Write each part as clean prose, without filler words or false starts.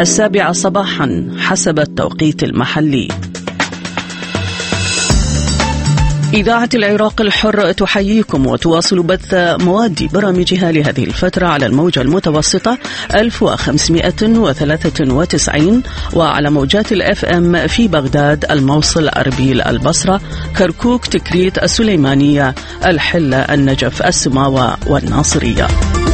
7 صباحا حسب التوقيت المحلي. إذاعة العراق الحر تحييكم وتواصل بث مواد برامجها لهذه الفترة على الموجة المتوسطة 1593 وعلى موجات الFM في بغداد، الموصل، أربيل، البصرة، كركوك، تكريت، السليمانية، الحلة، النجف، السماوة والناصرية.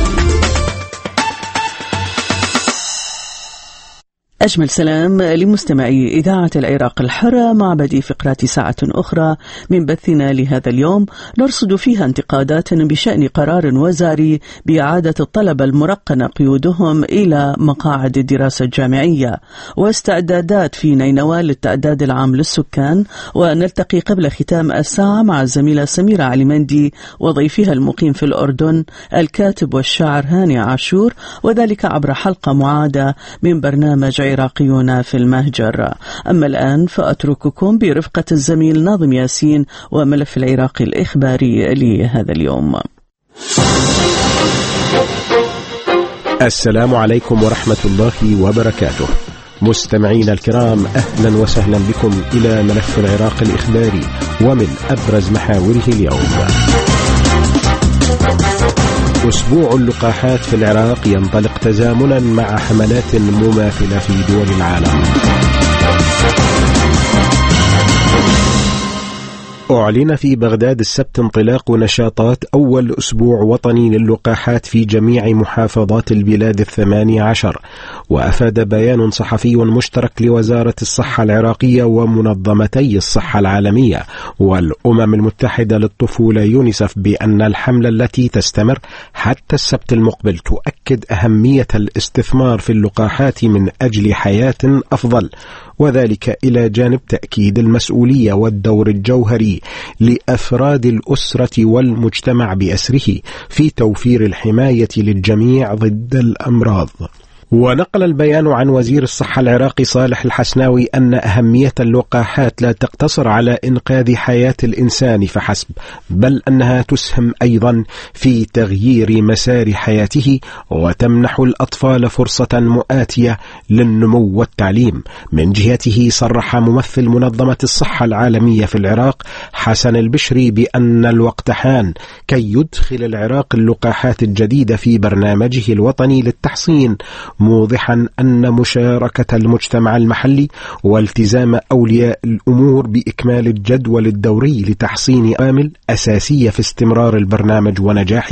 أجمل سلام لمستمعي إذاعة العراق الحرة مع بدء فقرات ساعة أخرى من بثنا لهذا اليوم، نرصد فيها انتقادات بشأن قرار وزاري بإعادة الطلبة المرقنة قيودهم إلى مقاعد الدراسة الجامعية، واستعدادات في نينوى للتعداد العام للسكان. ونلتقي قبل ختام الساعة مع الزميلة سميرة علمندي وضيفها المقيم في الأردن الكاتب والشاعر هاني عاشور، وذلك عبر حلقة معادة من برنامج عراقيون في المهجر. أما الآن فأترككم برفقة الزميل ناظم ياسين وملف العراقي الإخباري لهذا اليوم. السلام عليكم ورحمة الله وبركاته. مستمعين الكرام، أهلا وسهلا بكم إلى ملف العراق الإخباري ومن أبرز محاوره اليوم. أسبوع اللقاحات في العراق ينطلق تزامنا مع حملات مماثلة في دول العالم. أعلن في بغداد السبت انطلاق نشاطات أول أسبوع وطني للقاحات في جميع محافظات البلاد 18، وأفاد بيان صحفي مشترك لوزارة الصحة العراقية ومنظمتي الصحة العالمية والأمم المتحدة للطفولة يونيسف بأن الحملة التي تستمر حتى السبت المقبل تؤكد أهمية الاستثمار في اللقاحات من أجل حياة أفضل، وذلك إلى جانب تأكيد المسؤولية والدور الجوهري لأفراد الأسرة والمجتمع بأسره في توفير الحماية للجميع ضد الأمراض. ونقل البيان عن وزير الصحة العراقي صالح الحسناوي أن أهمية اللقاحات لا تقتصر على إنقاذ حياة الإنسان فحسب، بل أنها تسهم أيضا في تغيير مسار حياته وتمنح الأطفال فرصة مؤاتية للنمو والتعليم. من جهته صرح ممثل منظمة الصحة العالمية في العراق حسن البشري بأن الوقت حان كي يدخل العراق اللقاحات الجديدة في برنامجه الوطني للتحصين، موضحا أن مشاركة المجتمع المحلي والتزام أولياء الأمور بإكمال الجدول الدوري لتحصين عامل أساسية في استمرار البرنامج ونجاحه.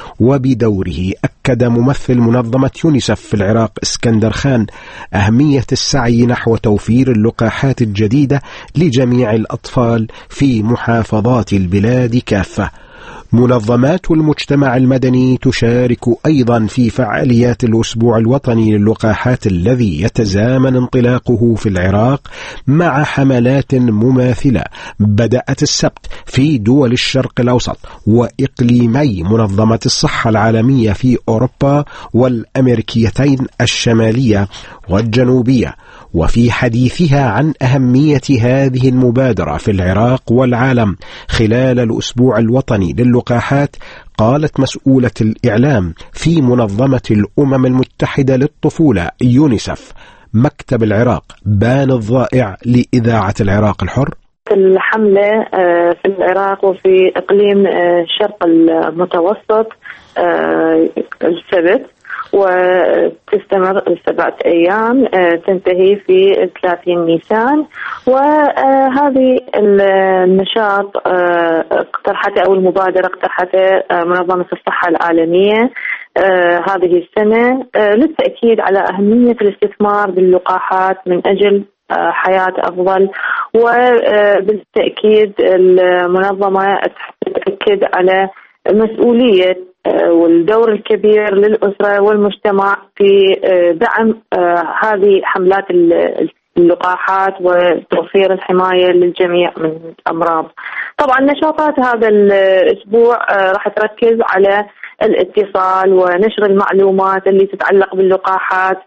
وبدوره أكد ممثل منظمة يونيسف في العراق اسكندر خان أهمية السعي نحو توفير اللقاحات الجديدة لجميع الأطفال في محافظات البلاد كافة. منظمات المجتمع المدني تشارك أيضا في فعاليات الأسبوع الوطني للقاحات الذي يتزامن انطلاقه في العراق مع حملات مماثلة بدأت السبت في دول الشرق الأوسط وإقليمي منظمة الصحة العالمية في أوروبا والأمريكيتين الشمالية والجنوبية. وفي حديثها عن أهمية هذه المبادرة في العراق والعالم خلال الأسبوع الوطني للقاحات، قالت مسؤولة الإعلام في منظمة الأمم المتحدة للطفولة يونيسف مكتب العراق بان الضائع لإذاعة العراق الحر. الحملة في العراق وفي إقليم الشرق المتوسط السبت، وتستمر 7 أيام تنتهي في 30 نيسان. وهذه النشاط اقترحته أو المبادرة اقترحته منظمة الصحة العالمية هذه السنة للتأكيد على أهمية الاستثمار باللقاحات من أجل حياة أفضل. وبالتأكيد المنظمة تأكد على مسؤولية والدور الكبير للأسرة والمجتمع في دعم هذه حملات اللقاحات وتوفير الحماية للجميع من الأمراض. طبعا نشاطات هذا الأسبوع راح تركز على الاتصال ونشر المعلومات اللي تتعلق باللقاحات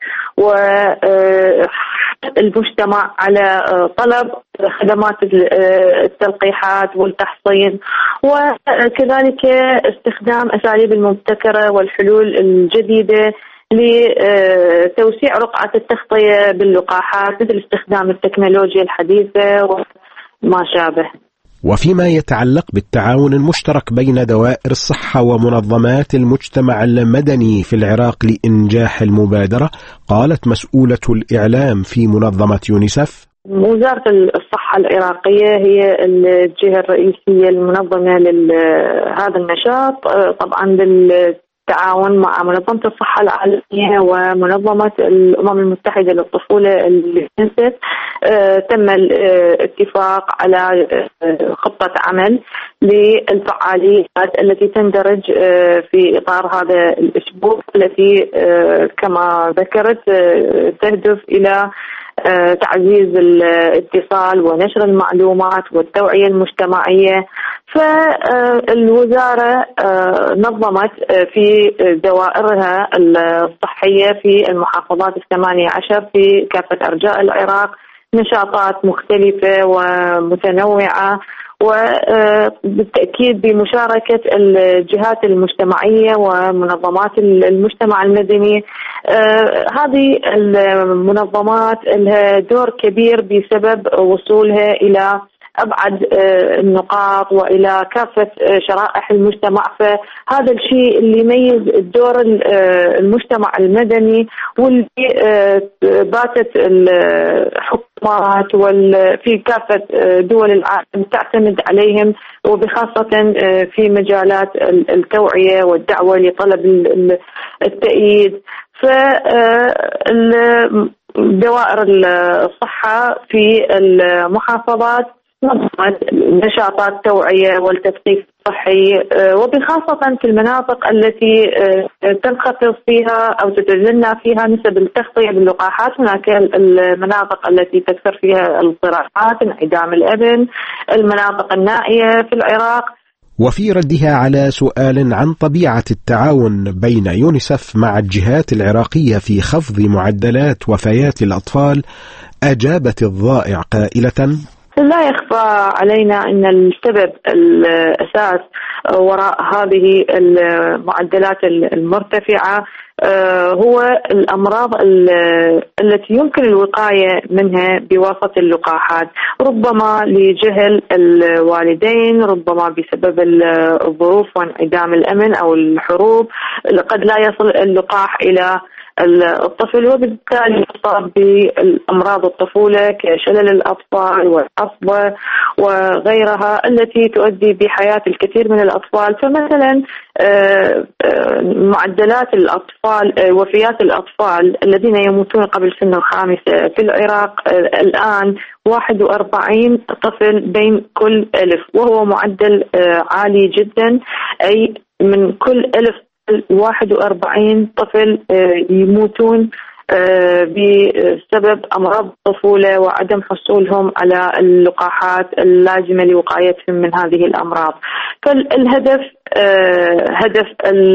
والمجتمع على طلب خدمات التلقيحات والتحصين، وكذلك استخدام أساليب المبتكرة والحلول الجديدة لتوسيع رقعة التغطية باللقاحات مثل استخدام التكنولوجيا الحديثة وما شابه. وفيما يتعلق بالتعاون المشترك بين دوائر الصحة ومنظمات المجتمع المدني في العراق لإنجاح المبادرة، قالت مسؤولة الإعلام في منظمة يونيسف: وزارة الصحة العراقية هي الجهة الرئيسية المنظمة لهذا النشاط، طبعا بالتعاون مع منظمة الصحة العالمية ومنظمة الأمم المتحدة للطفولة اليونيسف. تم الاتفاق على خطة عمل للفعاليات التي تندرج في إطار هذا الأسبوع، التي كما ذكرت تهدف إلى تعزيز الاتصال ونشر المعلومات والتوعية المجتمعية. فالوزارة نظمت في دوائرها الصحية في المحافظات 18 في كافة أرجاء العراق نشاطات مختلفة ومتنوعة، وبالتأكيد بمشاركة الجهات المجتمعية ومنظمات المجتمع المدني. هذه المنظمات لها دور كبير بسبب وصولها إلى أبعد النقاط وإلى كافة شرائح المجتمع. فهذا الشيء اللي يميز الدور المجتمع المدني، واللي باتت الحكومات في كافة دول العالم تعتمد عليهم، وبخاصة في مجالات التوعية والدعوة لطلب التأييد. فدوائر الصحة في المحافظات نظمت نشاطات توعية والتثقيف الصحي، وبخاصة في المناطق التي تنخفض فيها أو تتجنى فيها نسب التغطية باللقاحات. هناك المناطق التي تكثر فيها الصراعات، انعدام الأبن، المناطق النائية في العراق. وفي ردها على سؤال عن طبيعة التعاون بين يونيسف مع الجهات العراقية في خفض معدلات وفيات الأطفال، أجابت الضائع قائلة: لا يخفى علينا أن السبب الأساس وراء هذه المعدلات المرتفعة هو الأمراض التي يمكن الوقاية منها بواسطة اللقاحات، ربما لجهل الوالدين، ربما بسبب الظروف وانعدام الأمن أو الحروب. قد لا يصل اللقاح إلى الطفل، وبالتالي يصاب بالأمراض الطفولة كشلل الأطفال والعصبة وغيرها التي تؤدي بحياة الكثير من الأطفال. فمثلا معدلات الأطفال، وفيات الأطفال الذين يموتون قبل سن الخامسة في العراق الآن 41 طفل بين كل 1000، وهو معدل عالي جدا. أي من كل 1000 41 طفل يموتون بسبب أمراض الطفولة وعدم حصولهم على اللقاحات اللازمة لوقايتهم من هذه الأمراض. فالهدف هدف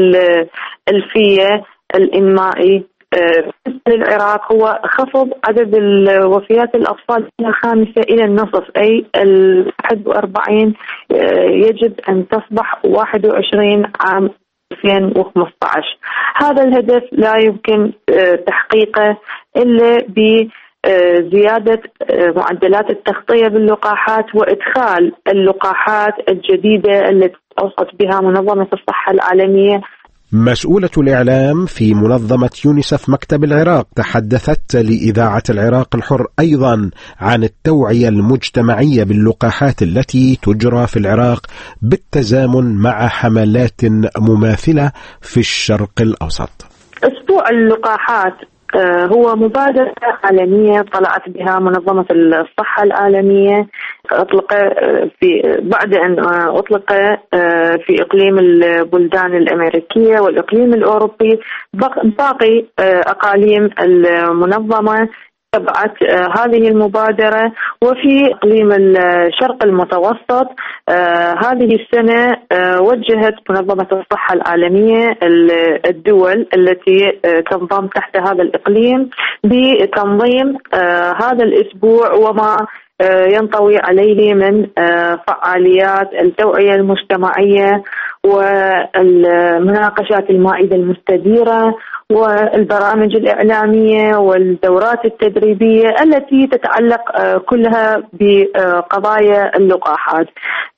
الفية الإنمائي للعراق هو خفض عدد وفيات الأطفال من 5 إلى النصف، أي 41 يجب أن تصبح 21 عام 2015. هذا الهدف لا يمكن تحقيقه إلا بزيادة معدلات التغطية باللقاحات وإدخال اللقاحات الجديدة التي أوصت بها منظمة الصحة العالمية. مسؤولة الإعلام في منظمة يونيسف مكتب العراق تحدثت لإذاعة العراق الحر أيضا عن التوعية المجتمعية باللقاحات التي تجرى في العراق بالتزامن مع حملات مماثلة في الشرق الأوسط. أسبوع اللقاحات هو مبادرة عالمية طلعت بها منظمة الصحة العالمية، أطلق بعد أن أطلق في إقليم البلدان الأمريكية والإقليم الأوروبي. باقي أقاليم المنظمة تبعت هذه المبادرة، وفي إقليم الشرق المتوسط هذه السنة وجهت منظمة الصحة العالمية الدول التي تنضم تحت هذا الإقليم بتنظيم هذا الأسبوع وما ينطوي عليه من فعاليات التوعية المجتمعية والمناقشات المائدة المستديرة والبرامج الإعلامية والدورات التدريبية التي تتعلق كلها بقضايا اللقاحات.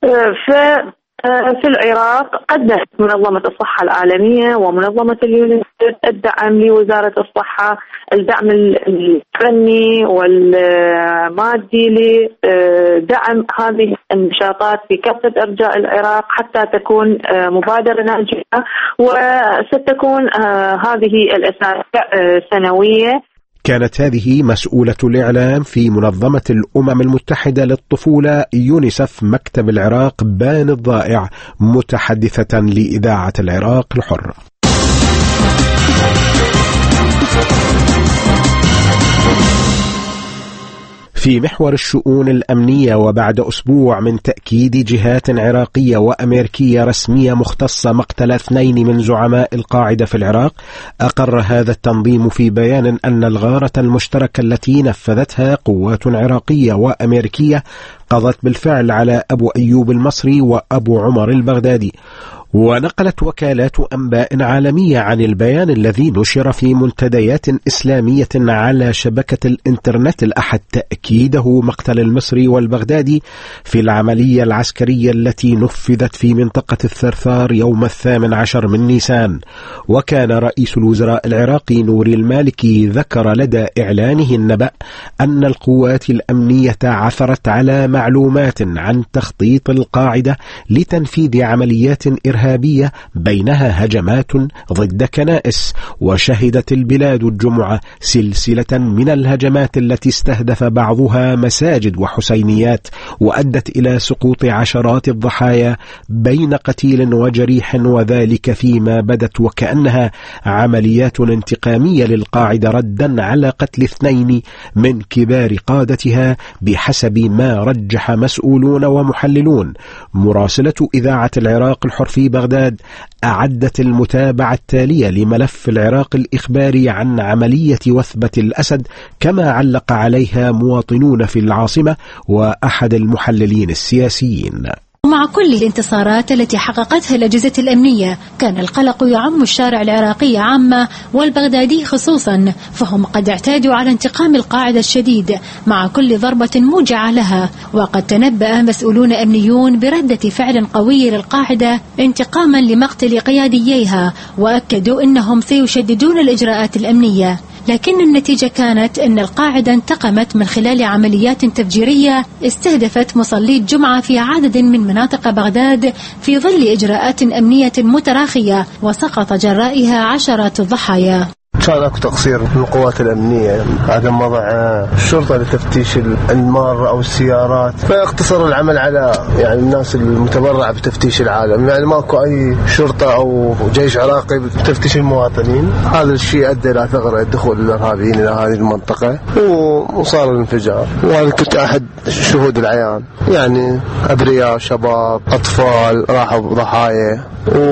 في العراق قدمت منظمة الصحة العالمية ومنظمة اليونيسف الدعم لوزارة الصحة، الدعم الفني والمادي لدعم هذه النشاطات في كافة أرجاء العراق حتى تكون مبادرة ناجحة، وستكون هذه الأسابيع سنوية. كانت هذه مسؤولة الإعلام في منظمة الأمم المتحدة للطفولة يونيسف مكتب العراق بان الضائع، متحدثة لإذاعة العراق الحر. في محور الشؤون الأمنية، وبعد أسبوع من تأكيد جهات عراقية وأمريكية رسمية مختصة مقتل 2 من زعماء القاعدة في العراق، أقر هذا التنظيم في بيان أن الغارة المشتركة التي نفذتها قوات عراقية وأمريكية قضت بالفعل على أبو أيوب المصري وأبو عمر البغدادي. ونقلت وكالات أنباء عالمية عن البيان الذي نشر في منتديات إسلامية على شبكة الإنترنت الأحد تأكيده مقتل المصري والبغدادي في العملية العسكرية التي نفذت في منطقة الثرثار يوم 18 من نيسان. وكان رئيس الوزراء العراقي نوري المالكي ذكر لدى إعلانه النبأ أن القوات الأمنية عثرت على معلومات عن تخطيط القاعدة لتنفيذ عمليات إرهابية بينها هجمات ضد كنائس. وشهدت البلاد الجمعة سلسلة من الهجمات التي استهدف بعضها مساجد وحسينيات وأدت إلى سقوط عشرات الضحايا بين قتيل وجريح، وذلك فيما بدت وكأنها عمليات انتقامية للقاعدة ردا على قتل 2 من كبار قادتها بحسب ما رجح مسؤولون ومحللون. مراسلة إذاعة العراق الحر في بغداد أعدت المتابعة التالية لملف العراق الإخباري عن عملية وثبة الأسد، كما علق عليها مواطنون في العاصمة وأحد المحللين السياسيين. ومع كل الانتصارات التي حققتها الأجهزة الأمنية كان القلق يعم الشارع العراقي عامة والبغدادي خصوصا، فهم قد اعتادوا على انتقام القاعدة الشديد مع كل ضربة موجعة لها. وقد تنبأ مسؤولون أمنيون بردة فعل قوية للقاعدة انتقاما لمقتل قيادييها، وأكدوا أنهم سيشددون الإجراءات الأمنية. لكن النتيجة كانت أن القاعدة انتقمت من خلال عمليات تفجيرية استهدفت مصلي الجمعة في عدد من مناطق بغداد في ظل إجراءات أمنية متراخية، وسقط جرائها عشرات الضحايا. كان اكو تقصير من القوات الامنيه، عدم وضع الشرطه لتفتيش المار او السيارات، فاقتصر العمل على الناس المتبرعه بتفتيش العالم، ماكو اي شرطه او جيش عراقي بتفتيش المواطنين. هذا الشيء ادى الى ثغره دخول الارهابيين الى هذه المنطقه وصار الانفجار. وانا كنت احد شهود العيان، ابرياء شباب اطفال راحوا ضحايا،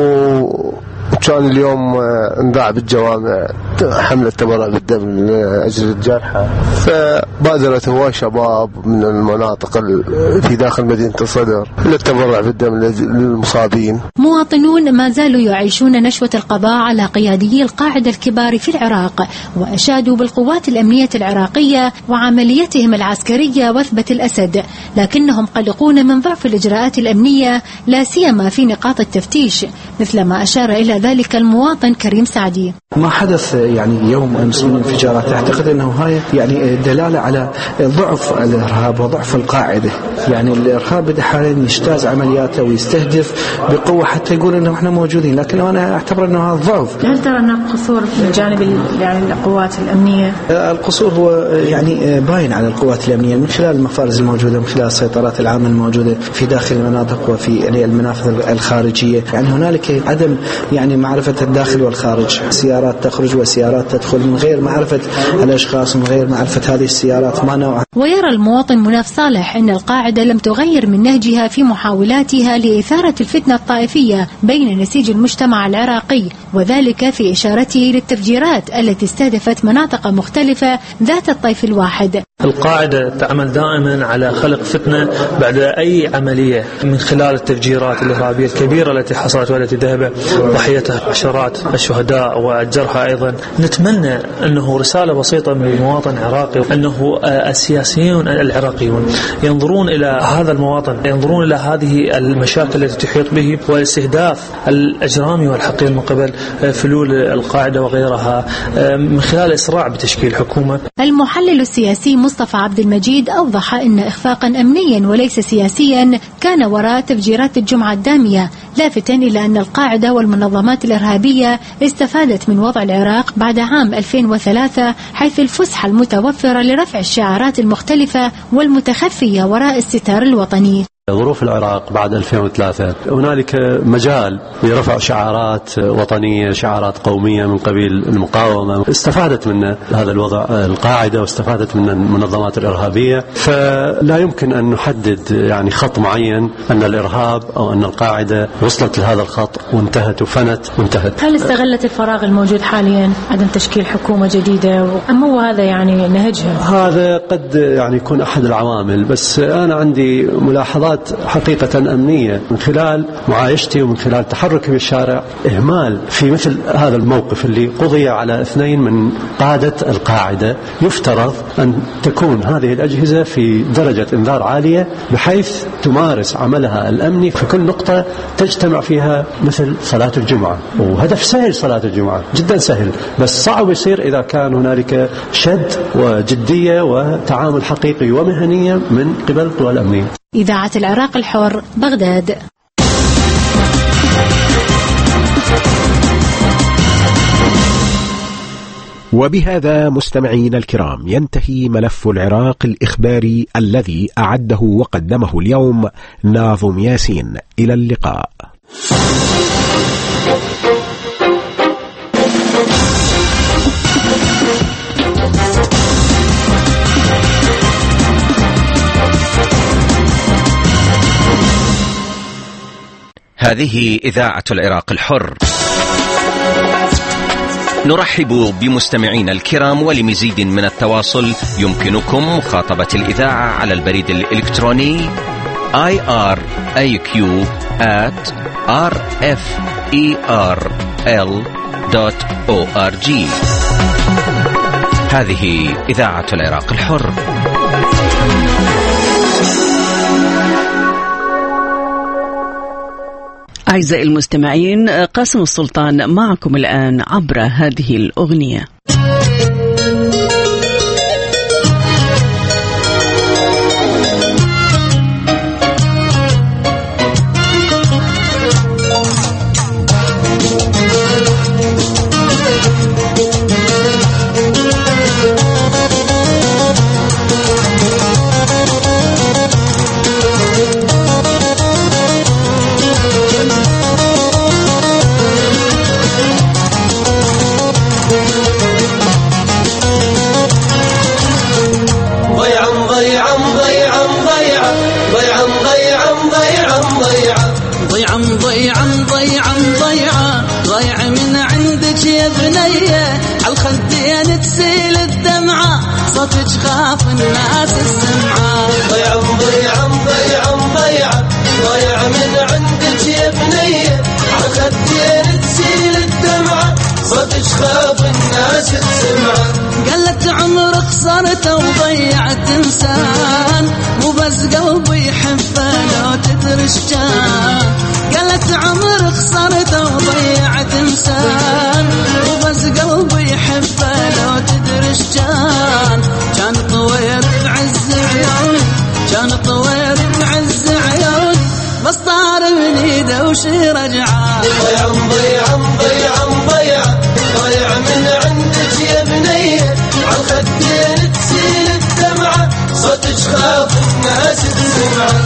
وكان اليوم انباع بالجوامع حملة تبرع بالدم لأجل الجرحى، فبادرت هواي شباب من المناطق في داخل مدينة الصدر للتبرع بالدم للمصابين. مواطنون ما زالوا يعيشون نشوة القضاء على قياديي القاعدة الكبار في العراق، وأشادوا بالقوات الأمنية العراقية وعمليتهم العسكرية وثبة الأسد، لكنهم قلقون من ضعف الإجراءات الأمنية لا سيما في نقاط التفتيش، مثلما أشار إلى ذلك المواطن كريم سعدي. ما حدث يوم أمس من انفجارات، أعتقد أنه هاي دلالة على ضعف الإرهاب وضعف القاعدة. الإرهاب بدأ حاليا يجتاز عملياته ويستهدف بقوة حتى يقول أنه إحنا موجودين، لكن أنا أعتبر أنه هذا ضعف. هل ترى أن قصور من جانب القوات الأمنية؟ القصور هو باين على القوات الأمنية من خلال المفارز الموجودة، من خلال السيطرات العامة الموجودة في داخل المناطق وفي المنافذ الخارجية. هنالك عدم معرفة الداخل والخارج، سيارات تخرج وسيارات تدخل من غير معرفة الأشخاص، من غير معرفة هذه السيارات ما نوعها. ويرى المواطن مناف صالح أن القاعدة لم تغير من نهجها في محاولاتها لإثارة الفتنة الطائفية بين نسيج المجتمع العراقي، وذلك في إشارته للتفجيرات التي استهدفت مناطق مختلفة ذات الطيف الواحد. القاعدة تعمل دائما على خلق فتنة بعد أي عملية من خلال التفجيرات الإرهابية الكبيرة التي حصلت والتي ذهب ضحيتها عشرات الشهداء والجرحى أيضا. نتمنى أنه رسالة بسيطة من المواطن العراقي أنه السياسيون العراقيون ينظرون إلى هذا المواطن، ينظرون إلى هذه المشاكل التي تحيط به والاستهداف الأجرامي والحقير من قبل فلول القاعدة وغيرها من خلال الإسراع بتشكيل حكومة. المحلل السياسي مصطفى عبد المجيد أوضح أن إخفاقا أمنيا وليس سياسيا كان وراء تفجيرات الجمعة الدامية، لافتا إلى أن القاعدة والمنظمات الإرهابية استفادت من وضع العراق بعد عام 2003 حيث الفسحة المتوفرة لرفع الشعارات المختلفة والمتخفية وراء الستار الوطني. ظروف العراق بعد 2003 هنالك مجال لرفع شعارات وطنية، شعارات قومية من قبيل المقاومة. استفادت من هذا الوضع القاعدة واستفادت من المنظمات الإرهابية، فلا يمكن أن نحدد يعني خط معين أن الإرهاب أو أن القاعدة وصلت لهذا الخط وانتهت وفنت وانتهت. هل استغلت الفراغ الموجود حاليا عدم تشكيل حكومة جديدة أم هو هذا يعني نهجها؟ هذا قد يعني يكون أحد العوامل، بس أنا عندي ملاحظات حقيقة أمنية من خلال معايشتي ومن خلال تحركي بالشارع. إهمال في مثل هذا الموقف اللي قضي على 2 من قادة القاعدة، يفترض أن تكون هذه الأجهزة في درجة إنذار عالية بحيث تمارس عملها الأمني في كل نقطة تجتمع فيها، مثل صلاة الجمعة. وهدف سهل صلاة الجمعة جدا سهل، بس صعب يصير إذا كان هنالك شد وجدية وتعامل حقيقي ومهنية من قبل القوى الأمنية. إذاعة العراق الحر، بغداد. وبهذا مستمعينا الكرام ينتهي ملف العراق الإخباري الذي أعده وقدمه اليوم ناظم ياسين. إلى اللقاء. هذه إذاعة العراق الحر. نرحب بمستمعينا الكرام، ولمزيد من التواصل يمكنكم مخاطبة الإذاعة على البريد الإلكتروني iraq@rferl.org. هذه إذاعة العراق الحر. أعزائي المستمعين، قاسم السلطان معكم الآن عبر هذه الأغنية. ضيعة من عندك يا بنية عالخدين تسيل الدمعة صوتك خاف الناس السمعة. ضيعة من عندك يا بنية عالخدين تسيل الدمعة صوتك خاف الناس السمعة. قلت عمرك خسرت وضيعت إنسان مو بس قلبي يحبه لو تدري شجان. قلت عمرك خسرت وضيعت إنسان مو بس قلبي يحبه لو تدري شجان. كان طوير بعز عيوني، كان طوير بعز عيوني بس طار من ايده وشي رجعان. ضيعة من عندك يا بنية عالخدين تسيل الدمعة صوتك خاف الناس تسمعه.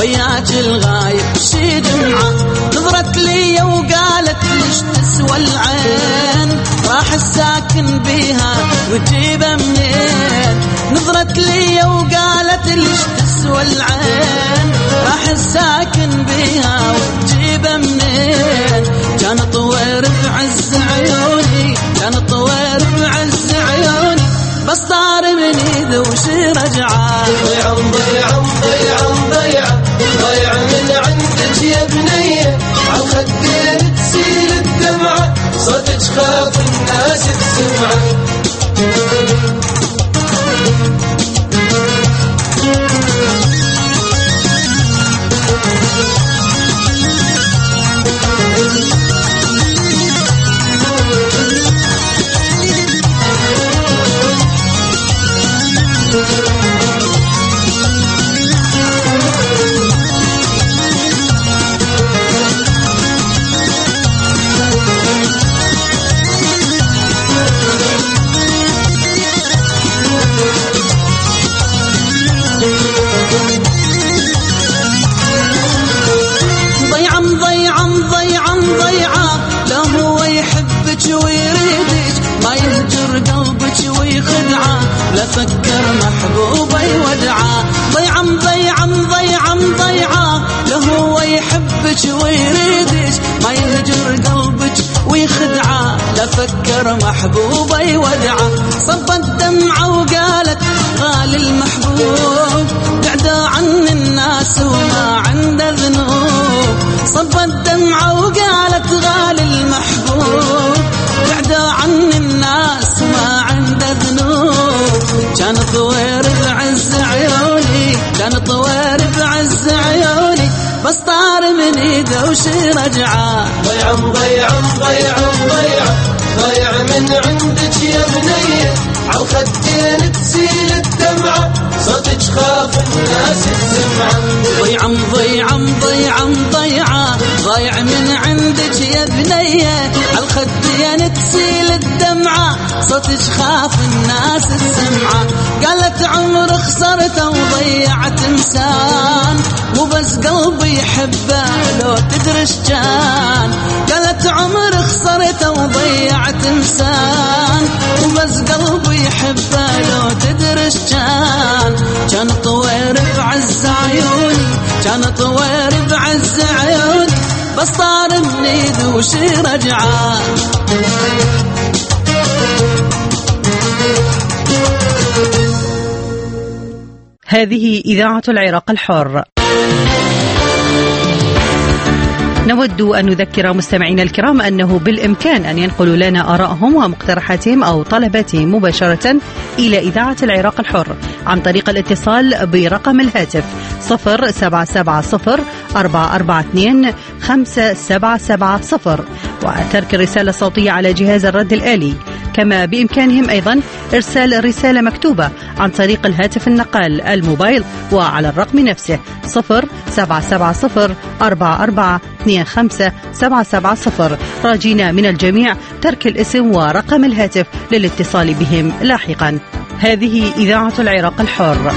وياك الغايب شي دمعة. نظرت لي وقالت ليش تسوى العين راح الساكن بيها وتجيبه منين. نظرت لي وقالت ليش تسوى العين راح الساكن بيها وتجيبه منين. كان طوير بعز عيوني كان طوير بعز عيوني بس طار من ايده وش رجعه. ضيعة ضيعة ضيعة ضيعة ضيعة من عندك يا بنية عالخدين تسيل الدمعة صوتك خاف الناس تسمعه. فكر محبوبي ودعا. ضيعة ضيعة ضيعة ضيعة لهو يحبك ويريدك ما يهجر قلبك ويخدعه. لفكر محبوبي ودعا. صبت دمعة وقالت غالي المحبوب بعده عن الناس وما عنده ذنوب. صبت دمعة وقالت غالي المحبوب بعده عن الناس ما عنده ذنوب. كان طوير بعز عيوني كان طوير بعز عيوني بس طار من ايده وش رجعه. ضيعة ضيعة ضيعة ضيعة ضيعة من عندك يا بنية عالخدين تسيل الدمعة صوتك خاف الناس تسمعه. ضيعة ضيعة ضيعة ضيعة ضيع من عندك يا بنية عالخدين تسيل الدمعة صوتك خاف الناس تسمعه. قالت عمر خسرته وضيعت انسان مو بس قلبي يحبه لو تدرش كان. قالت عمر خسرته وضيعت انسان مو بس قلبي يحبه لو تدرش كان. كان طوير بعز عيوني كان طوير بعز عيوني بس طار من ايده وش رجعه. هذه إذاعة العراق الحر. نود أن نذكر مستمعينا الكرام أنه بالإمكان أن ينقلوا لنا آرائهم ومقترحاتهم أو طلباتهم مباشرة إلى إذاعة العراق الحر عن طريق الاتصال برقم الهاتف 0770-442-5770 وترك الرسالة الصوتية على جهاز الرد الآلي. كما بإمكانهم أيضا إرسال رسالة مكتوبة عن طريق الهاتف النقال الموبايل وعلى الرقم نفسه 0770-4425-770 راجينا من الجميع ترك الاسم ورقم الهاتف للاتصال بهم لاحقا. هذه إذاعة العراق الحر.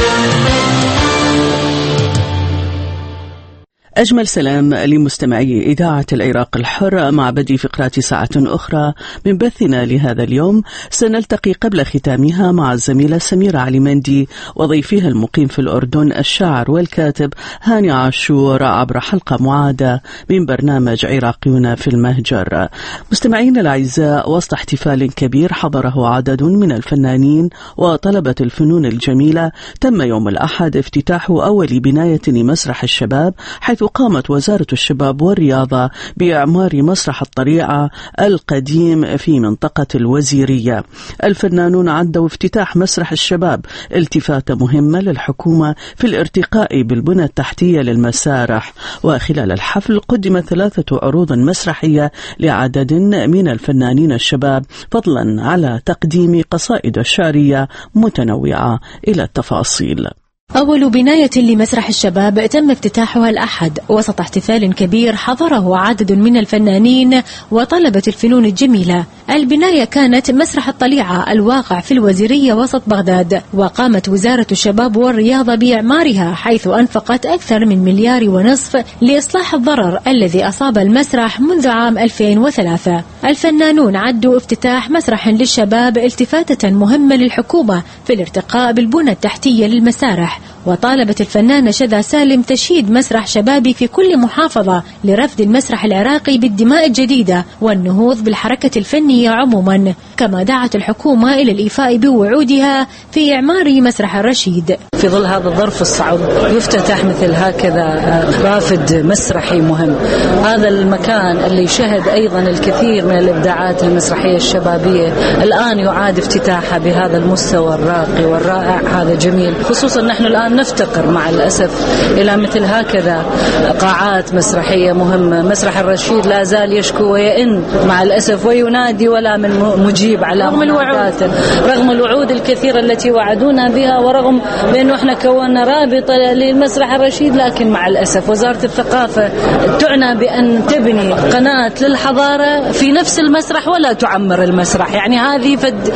أجمل سلام لمستمعي إذاعة العراق الحر. مع بدء فقرات ساعة أخرى من بثنا لهذا اليوم سنلتقي قبل ختامها مع الزميلة سميرة علي مندي وضيفها المقيم في الأردن الشاعر والكاتب هاني عاشور عبر حلقة معادة من برنامج عراقيون في المهجر. مستمعينا الأعزاء، وسط احتفال كبير حضره عدد من الفنانين وطلبة الفنون الجميلة، تم يوم الأحد افتتاح أول بناية لمسرح الشباب، حيث قامت وزارة الشباب والرياضة بإعمار مسرح الطريعة القديم في منطقة الوزيرية. الفنانون عدوا افتتاح مسرح الشباب التفاتة مهمة للحكومة في الارتقاء بالبنى التحتية للمسارح. وخلال الحفل قدمت 3 عروض مسرحية لعدد من الفنانين الشباب، فضلا على تقديم قصائد شعرية متنوعة. إلى التفاصيل. أول بناية لمسرح الشباب تم افتتاحها الأحد وسط احتفال كبير حضره عدد من الفنانين وطلبة الفنون الجميلة. البناية كانت مسرح الطليعة الواقع في الوزيرية وسط بغداد، وقامت وزارة الشباب والرياضة بإعمارها، حيث أنفقت أكثر من 1.5 مليار لإصلاح الضرر الذي أصاب المسرح منذ عام 2003. الفنانون عدوا افتتاح مسرح للشباب التفاتة مهمة للحكومة في الارتقاء بالبنى التحتية للمسارح، وطالبت الفنانة شذى سالم تشييد مسرح شبابي في كل محافظة لرفد المسرح العراقي بالدماء الجديدة والنهوض بالحركة الفنية عموما. كما دعت الحكومة إلى الإيفاء بوعودها في إعمار مسرح الرشيد. في ظل هذا الظرف الصعب يفتتح مثل هكذا رافد مسرحي مهم. هذا المكان اللي شهد أيضا الكثير من الإبداعات المسرحية الشبابية الآن يعاد افتتاحها بهذا المستوى الراقي والرائع. هذا جميل، خصوصا نحن الآن نفتقر مع الأسف إلى مثل هكذا قاعات مسرحية مهمة. مسرح الرشيد لا زال يشكو ويئن مع الأسف وينادي ولا من مجيب على رغم الوعود الكثيرة التي وعدونا بها، ورغم بأنه احنا كونا رابطة للمسرح الرشيد، لكن مع الأسف وزارة الثقافة تعنى بأن تبني قناة للحضارة في نفس المسرح ولا تعمر المسرح. يعني هذه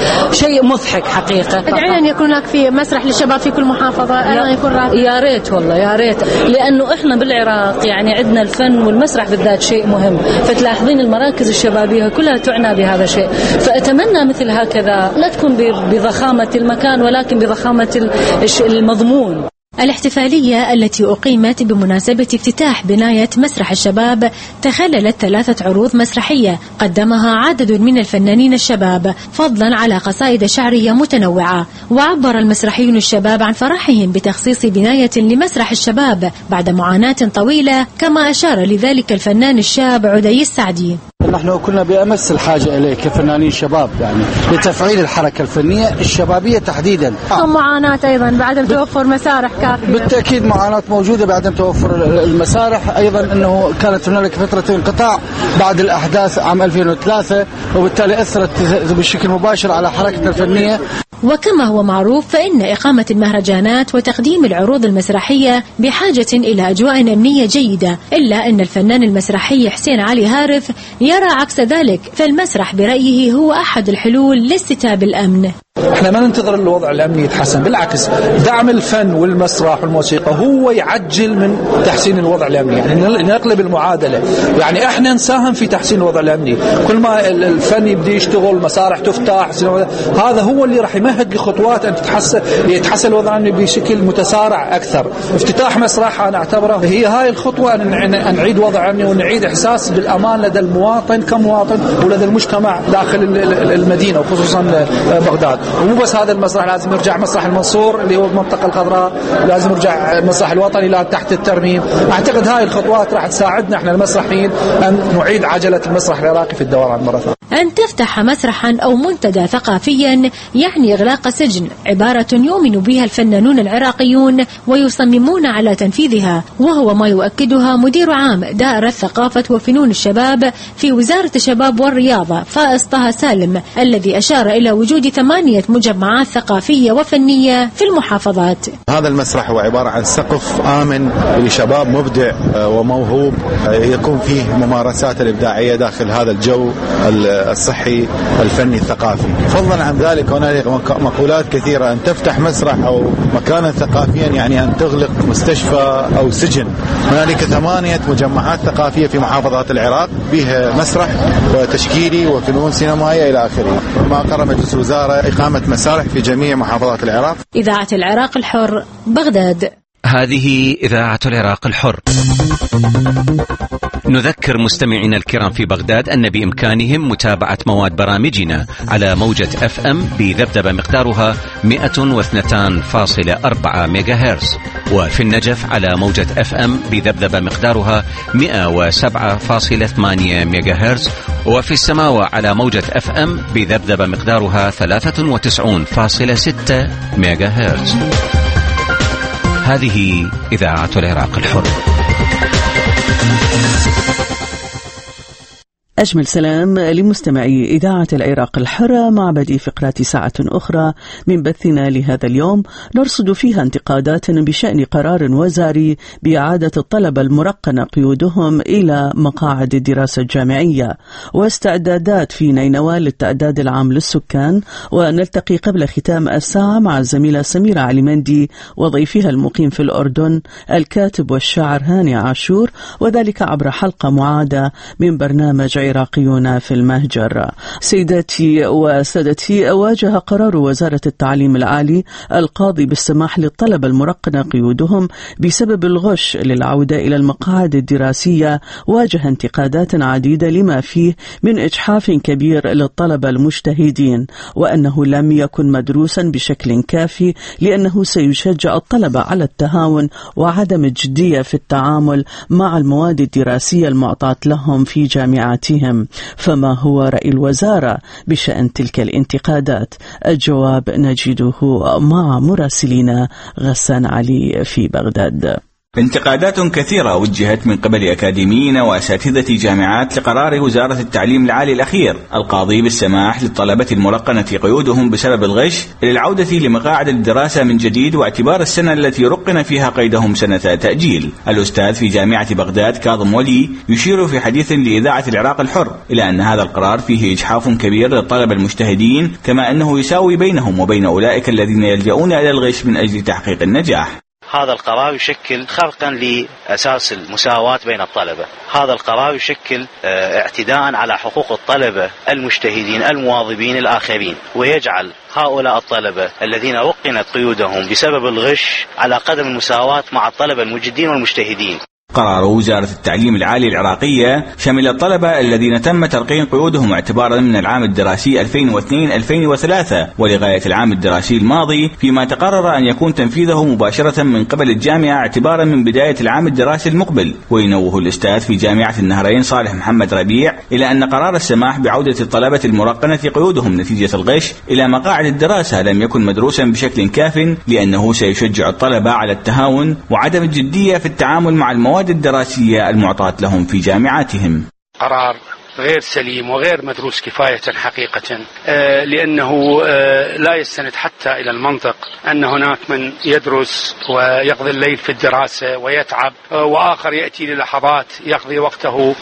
شيء مضحك حقيقة. تدعين أن يكون هناك في مسرح للشباب في كل محافظة يكون رابط؟ يا ريت والله يا ريت، لأنه احنا بالعراق يعني عندنا الفن والمسرح بالذات شيء مهم، فتلاحظين المراكز الشبابية كلها تعنى بهذا الشيء. فأتمنى مثل هكذا لا تكون بضخامة المكان ولكن بضخامة المضمون. الاحتفالية التي أقيمت بمناسبة افتتاح بناية مسرح الشباب تخللت 3 عروض مسرحية قدمها عدد من الفنانين الشباب، فضلا على قصائد شعرية متنوعة. وعبر المسرحيون الشباب عن فرحهم بتخصيص بناية لمسرح الشباب بعد معاناة طويلة، كما أشار لذلك الفنان الشاب عدي السعدي. نحن كنا بأمس الحاجة إليه كفنانين شباب يعني لتفعيل الحركة الفنية الشبابية تحديدا. معاناة أيضا بعدم توفر مسارح كافية. بالتأكيد معاناة موجودة بعدم توفر المسارح، أيضا أنه كانت هنالك فترة انقطاع بعد الأحداث عام 2003، وبالتالي أثرت بشكل مباشر على حركة الفنية. وكما هو معروف فإن إقامة المهرجانات وتقديم العروض المسرحية بحاجة إلى أجواء أمنية جيدة، إلا أن الفنان المسرحي حسين علي هارف يرى عكس ذلك، فالمسرح برأيه هو أحد الحلول لاستتاب الأمن. احنا ما ننتظر الوضع الامني يتحسن، بالعكس دعم الفن والمسرح والموسيقى هو يعجل من تحسين الوضع الامني، يعني نقلب المعادله، يعني احنا نساهم في تحسين الوضع الامني. كل ما الفن يبدي يشتغل، مسارح تفتح، هذا هو اللي راح يمهد لخطوات ان يتحسن الوضع الامني بشكل متسارع اكثر. افتتاح مسرح انا اعتبره هي هاي الخطوه ان نعيد وضع امني ونعيد احساس بالامان لدى المواطن كمواطن ولدى المجتمع داخل المدينه وخصوصا بغداد. ومو بس هذا المسرح، لازم يرجع مسرح المنصور اللي هو المنطقة الخضراء، لازم يرجع المسرح الوطني لا تحت الترميم. أعتقد هاي الخطوات راح تساعدنا احنا المسرحيين أن نعيد عجلة المسرح العراقي في الدوران مرة ثانية. أن تفتح مسرحا أو منتدى ثقافيا يعني إغلاق سجن، عبارة يؤمن بها الفنانون العراقيون ويصممون على تنفيذها، وهو ما يؤكدها مدير عام دائرة ثقافة وفنون الشباب في وزارة الشباب والرياضة فائز طه سالم، الذي أشار إلى وجود 8 مجمعات ثقافية وفنية في المحافظات. هذا المسرح هو عبارة عن سقف آمن لشباب مبدع وموهوب يكون فيه ممارسات الإبداعية داخل هذا الجو الصحي الفني الثقافي. فضلا عن ذلك هنالك مقولات كثيرة، أن تفتح مسرح أو مكانا ثقافيا يعني أن تغلق مستشفى أو سجن. هنالك 8 مجمعات ثقافية في محافظات العراق بها مسرح وتشكيلي وفنون سينمائية إلى آخره. ما قرر مجلس الوزارة إقامة مسارح في جميع محافظات العراق. إذاعة العراق الحر، بغداد. هذه إذاعة العراق الحر. نذكر مستمعينا الكرام في بغداد أن بإمكانهم متابعة مواد برامجنا على موجة FM بذبذبة مقدارها 102.4 ميجاهرتز، وفي النجف على موجة FM بذبذبة مقدارها 107.8 ميجاهرتز، وفي السماوة على موجة FM بذبذبة مقدارها 93.6 ميجاهرتز. هذه إذاعة العراق الحر. أجمل سلام لمستمعي إذاعة العراق الحرة مع بدء فقرات ساعة أخرى من بثنا لهذا اليوم نرصد فيها انتقادات بشأن قرار وزاري بإعادة الطلبة المرقنة قيودهم إلى مقاعد الدراسة الجامعية واستعدادات في نينوى للتعداد العام للسكان. ونلتقي قبل ختام الساعة مع الزميلة سميرة عليمندي وضيفها المقيم في الأردن الكاتب والشاعر هاني عاشور، وذلك عبر حلقة معادة من برنامج عراقيون في المهجر. سيداتي وسادتي، واجه قرار وزارة التعليم العالي القاضي بالسماح للطلبة المرقنة قيودهم بسبب الغش للعودة إلى المقاعد الدراسية واجه انتقادات عديدة لما فيه من إجحاف كبير للطلبة المجتهدين، وأنه لم يكن مدروسا بشكل كافي لأنه سيشجع الطلبة على التهاون وعدم الجدية في التعامل مع المواد الدراسية المعطاة لهم في جامعاتهم. فما هو رأي الوزارة بشأن تلك الانتقادات؟ الجواب نجده مع مراسلنا غسان علي في بغداد. انتقادات كثيرة وجهت من قبل أكاديميين وأساتذة جامعات لقرار وزارة التعليم العالي الأخير القاضي بالسماح للطلبة المرقنة قيودهم بسبب الغش للعودة لمقاعد الدراسة من جديد، واعتبار السنة التي رقن فيها قيدهم سنة تأجيل. الأستاذ في جامعة بغداد كاظم ولي يشير في حديث لإذاعة العراق الحر إلى أن هذا القرار فيه إجحاف كبير للطلبة المجتهدين، كما أنه يساوي بينهم وبين أولئك الذين يلجؤون إلى الغش من أجل تحقيق النجاح. هذا القرار يشكل خرقا لأساس المساواة بين الطلبة. هذا القرار يشكل اعتداء على حقوق الطلبة المجتهدين المواظبين الآخرين، ويجعل هؤلاء الطلبة الذين رقنت قيودهم بسبب الغش على قدم المساواة مع الطلبة المجدين والمجتهدين. قرار وزارة التعليم العالي العراقية شمل الطلبة الذين تم ترقين قيودهم اعتبارا من العام الدراسي 2002-2003 ولغاية العام الدراسي الماضي، فيما تقرر أن يكون تنفيذه مباشرة من قبل الجامعة اعتبارا من بداية العام الدراسي المقبل. وينوه الأستاذ في جامعة النهرين صالح محمد ربيع إلى أن قرار السماح بعودة الطلبة المرقنة قيودهم نتيجة الغش إلى مقاعد الدراسة لم يكن مدروسا بشكل كاف، لأنه سيشجع الطلبة على التهاون وعدم الجدية في التعامل مع المواد الدراسية المعطاة لهم في جامعاتهم. قرار غير سليم وغير مدروس كفاية حقيقة، لأنه لا يستند حتى إلى المنطق أن هناك من يدرس ويقضي الليل في الدراسة ويتعب، وآخر يأتي للحظات يقضي وقته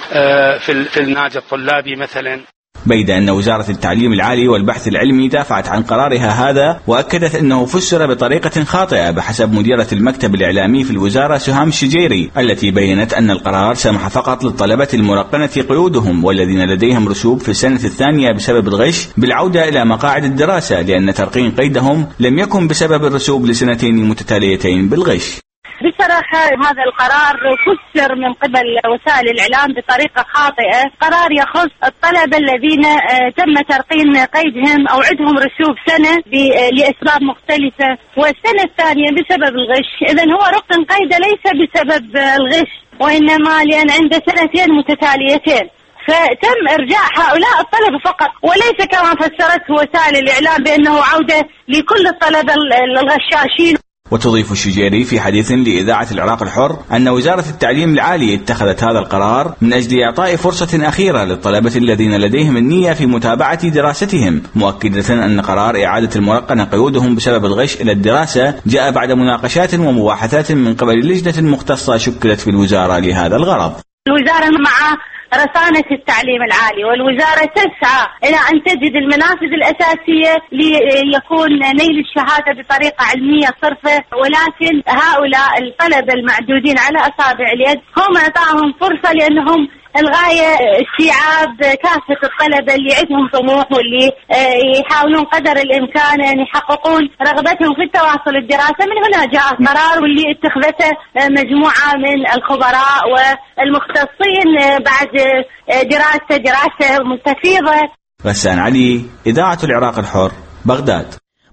في النادي الطلابي مثلا. بيد أن وزارة التعليم العالي والبحث العلمي دافعت عن قرارها هذا، وأكدت أنه فسر بطريقة خاطئة بحسب مديرة المكتب الإعلامي في الوزارة سهام الشجيري، التي بيّنت أن القرار سمح فقط للطلبة المرقنة قيودهم والذين لديهم رسوب في السنة الثانية بسبب الغش بالعودة إلى مقاعد الدراسة، لأن ترقين قيدهم لم يكن بسبب الرسوب لسنتين متتاليتين بالغش. بصراحة هذا القرار فسر من قبل وسائل الإعلام بطريقة خاطئة. قرار يخص الطلبة الذين تم ترقين قيدهم أو عندهم رسوب سنة لأسباب مختلفة، والسنة الثانية بسبب الغش. إذن هو رقم قيده ليس بسبب الغش، وإنما لأن عنده سنتين متتاليتين، فتم إرجاع هؤلاء الطلبة فقط، وليس كما فسرته وسائل الإعلام بأنه عودة لكل الطلبة الغشاشين. وتضيف الشجيري في حديث لإذاعة العراق الحر أن وزارة التعليم العالي اتخذت هذا القرار من أجل إعطاء فرصة أخيرة للطلبة الذين لديهم النية في متابعة دراستهم، مؤكدة أن قرار إعادة المرقنة قيودهم بسبب الغش إلى الدراسة جاء بعد مناقشات ومباحثات من قبل لجنة مختصة شكلت في الوزارة لهذا الغرض. الوزارة مع رسانة التعليم العالي والوزارة تسعى إلى أن تجد المنافذ الأساسية ليكون نيل الشهادة بطريقة علمية صرفة، ولكن هؤلاء الطلبة المعدودين على أصابع اليد هم أعطاهم فرصة، لأنهم الغاية استيعاب كافة الطلبة اللي عندهم طموح واللي يحاولون قدر الإمكان أن يحققون رغبتهم في التواصل الدراسة. من هنا جاء القرار واللي اتخذته مجموعة من الخبراء والمختصين بعد دراسة مستفيضة. غسان علي، إذاعة العراق الحر، بغداد.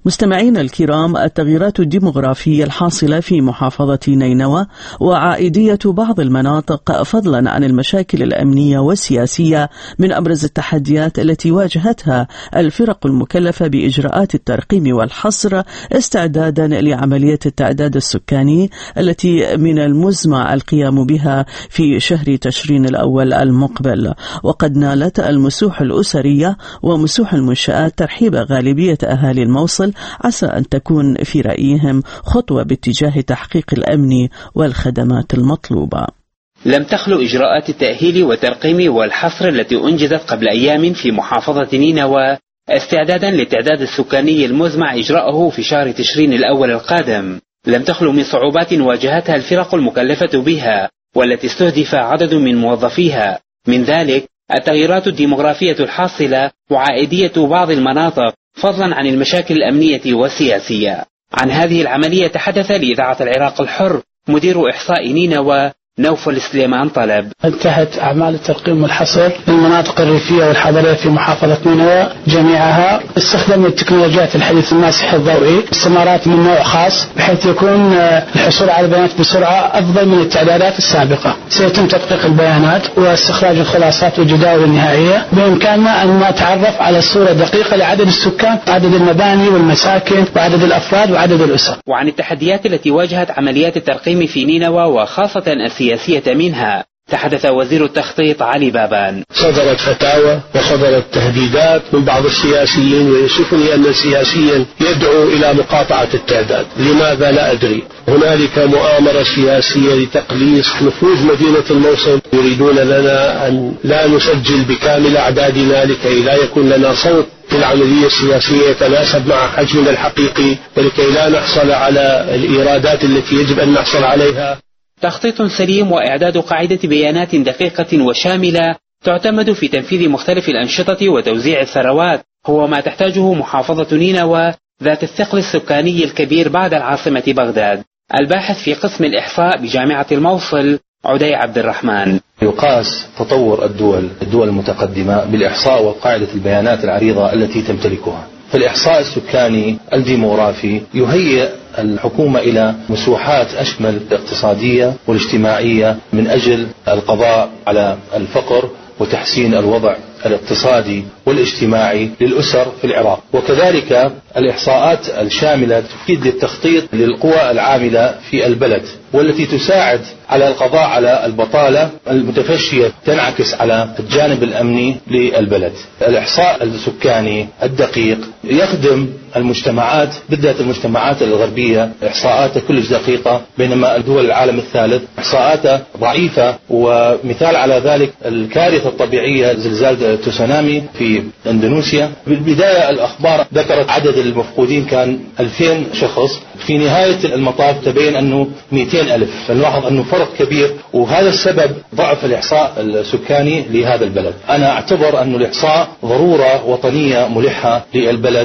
مستمعينا الكرام، التغييرات الديمغرافية الحاصلة في محافظة نينوى وعائدية بعض المناطق فضلا عن المشاكل الأمنية والسياسية من أبرز التحديات التي واجهتها الفرق المكلفة بإجراءات الترقيم والحصر استعدادا لعملية التعداد السكاني التي من المزمع القيام بها في شهر تشرين الأول المقبل. وقد نالت المسوح الأسرية ومسوح المنشآت ترحيب غالبية أهالي الموصل، عسى أن تكون في رأيهم خطوة باتجاه تحقيق الأمن والخدمات المطلوبة. لم تخلو إجراءات التأهيل والترقيم والحصر التي أنجزت قبل أيام في محافظة نينوى استعدادا للتعداد السكاني المزمع إجراءه في شهر تشرين الأول القادم. لم تخلو من صعوبات واجهتها الفرق المكلفة بها والتي استهدف عدد من موظفيها، من ذلك التغييرات الديمغرافية الحاصلة وعائدية بعض المناطق فضلا عن المشاكل الأمنية والسياسية. عن هذه العملية تحدث لإذاعة العراق الحر مدير إحصاء نينوى نوفل سليمان طلب. انتهت أعمال الترقيم والحصر للمناطق الريفية والحضرية في محافظة نينوى جميعها. استخدام التكنولوجيات الحديثة الماسح الضوئي، استمارات من نوع خاص بحيث يكون الحصول على البيانات بسرعة أفضل من التعدادات السابقة. سيتم تدقيق البيانات واستخراج الخلاصات والجداول النهائية. بإمكاننا أن نتعرف على صورة دقيقة لعدد السكان، عدد المباني والمساكن وعدد الأفراد وعدد الأسر. وعن التحديات التي واجهت عمليات الترقيم في نينوى وخاصة السياسية منها تحدث وزير التخطيط علي بابان. صدرت فتاوى وصدرت تهديدات من بعض السياسيين، ويصفني أن السياسيين يدعو إلى مقاطعة التعداد. لماذا لا أدري. هنالك مؤامرة سياسية لتقليص نفوذ مدينة الموصل. يريدون لنا أن لا نسجل بكامل أعدادنا لكي لا يكون لنا صوت في العملية السياسية يتناسب مع حجمنا الحقيقي، ولكي لا نحصل على الإيرادات التي يجب أن نحصل عليها. تخطيط سليم وإعداد قاعدة بيانات دقيقة وشاملة تعتمد في تنفيذ مختلف الأنشطة وتوزيع الثروات هو ما تحتاجه محافظة نينوى ذات الثقل السكاني الكبير بعد العاصمة بغداد. الباحث في قسم الإحصاء بجامعة الموصل عدي عبد الرحمن. يقاس تطور الدول المتقدمة بالإحصاء وقاعدة البيانات العريضة التي تمتلكها. فالإحصاء السكاني الديموغرافي يهيئ الحكومة إلى مسوحات أشمل الاقتصادية والاجتماعية من أجل القضاء على الفقر وتحسين الوضع الاقتصادي والاجتماعي للأسر في العراق. وكذلك الإحصاءات الشاملة تفيد للتخطيط للقوى العاملة في البلد والتي تساعد على القضاء على البطالة المتفشية، تنعكس على الجانب الأمني للبلد. الإحصاء السكاني الدقيق يخدم المجتمعات، بالذات المجتمعات الغربية، إحصاءاته كلش دقيقة، بينما الدول العالم الثالث إحصاءاته ضعيفة. ومثال على ذلك الكارثة الطبيعية زلزال تسونامي في اندونيسيا. بالبداية الأخبار ذكرت عدد المفقودين كان 2000 شخص، في نهاية المطاف تبين أنه 200,000. فنلاحظ أنه فرق كبير، وهذا السبب ضعف الإحصاء السكاني لهذا البلد. أنا أعتبر أن الإحصاء ضرورة وطنية ملحة للبلد،